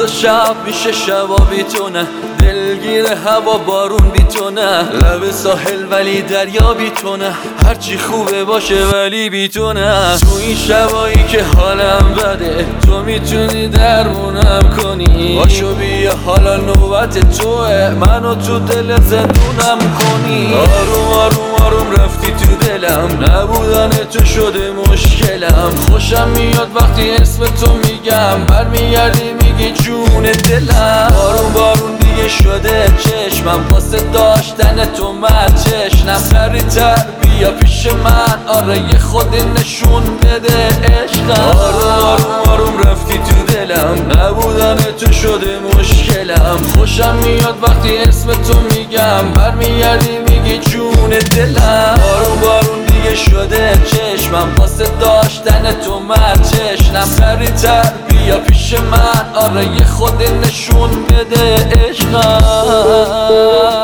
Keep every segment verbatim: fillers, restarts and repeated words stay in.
تا شب میشه شبا بی تو نه، دلگیر هوا بارون بی تو نه، لب ساحل ولی دریا بی تو نه، هرچی خوبه باشه ولی بی تو نه. تو این شبایی که حالم بده تو میتونی درمونم کنی، باشو بیا حالا نوبت توه، منو تو دل زندونم کنی. آروم آروم آروم رفتی تو دلم، نبودن تو شده مشکلم، خوشم میاد وقتی اسم تو میگم، برمیگردی میگی جون دلم. بارون بارون دیگه شده چشمم واسه داشتن تو مرچشنم، سریعتر بیا پیش من، آره یه خودی نشون بده عشقم. آروم آروم آروم رفتی تو دلم، نبودن تو شده مشکلم، خوشم میاد وقتی اسم تو میگم، برمیگردی میگی جون دلم. بارون بارون دیگه شده چشمم واسه داشتن تو مرچشنم، سریعتر بیا پیش من، آره یه خودی نشون بده عشقم.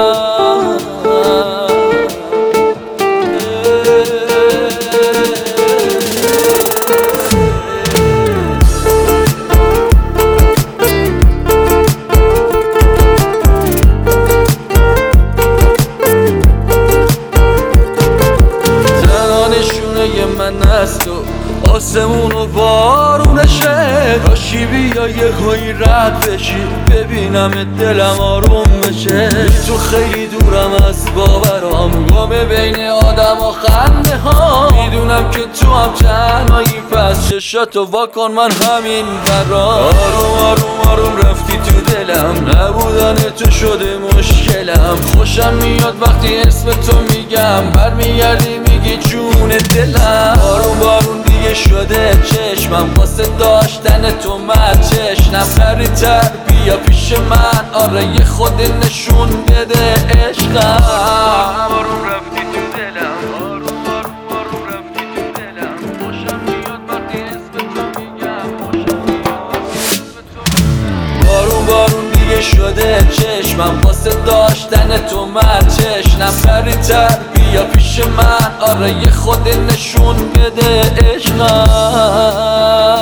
من از تو آسمون و بارونشه، راشی بیا یه هایی رد بشی، ببینم دلم آروم بشه. تو خیلی دورم از باورام، گمه بین آدم و خنده ها، میدونم که تو هم تنهایی، پس چشاتو واکن من همین برام. آروم آروم آروم رفتی تو دلم، نبودن تو شده مشکلم، خوشم میاد وقتی اسم تو میگم، برمیگردی میگی جون دلم. بارون بارون دیگه شده چشمم واسه داشتن تو مرچشنم، سریعتر بیا پیش من، آره یه خودی نشون بده عشقم. آروم رفتی تو دلم، آروم آروم آروم رفتی تو دلم، خوشم میاد وقتی اسم تو میگم، خوشم میاد وقتی اسم تو میگم. بارون بارون دیگه شده چشمم واسه داشتن تو مرچشنم، سریعتر بیا پیش من، آره یه خودی نشون بده عشقم.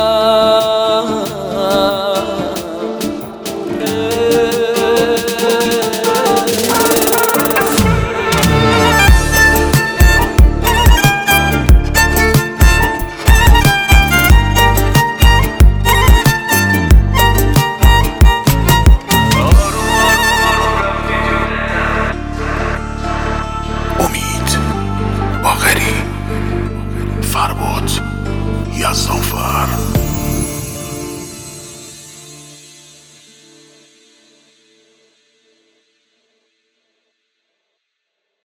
امید باقری، فرباد یزدانفر.